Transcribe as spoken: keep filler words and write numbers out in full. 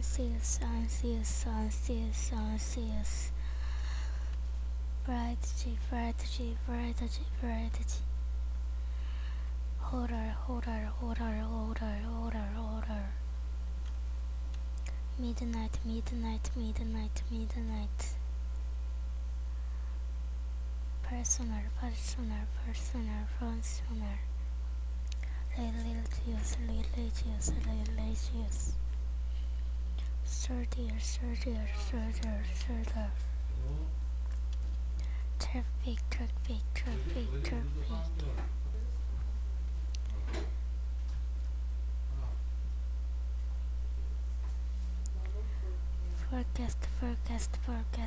anxious, anxious, anxious, anxious. Variety, variety, variety, variety. Horror, horror, horror, horror, horror, horror. Midnight, midnight, midnight, midnight. Personal, personal, personal, personal. Religious, religious, religious. Soldier, soldier, soldier, soldier. Traffic, traffic, traffic, traffic. Forecast, forecast, forecast.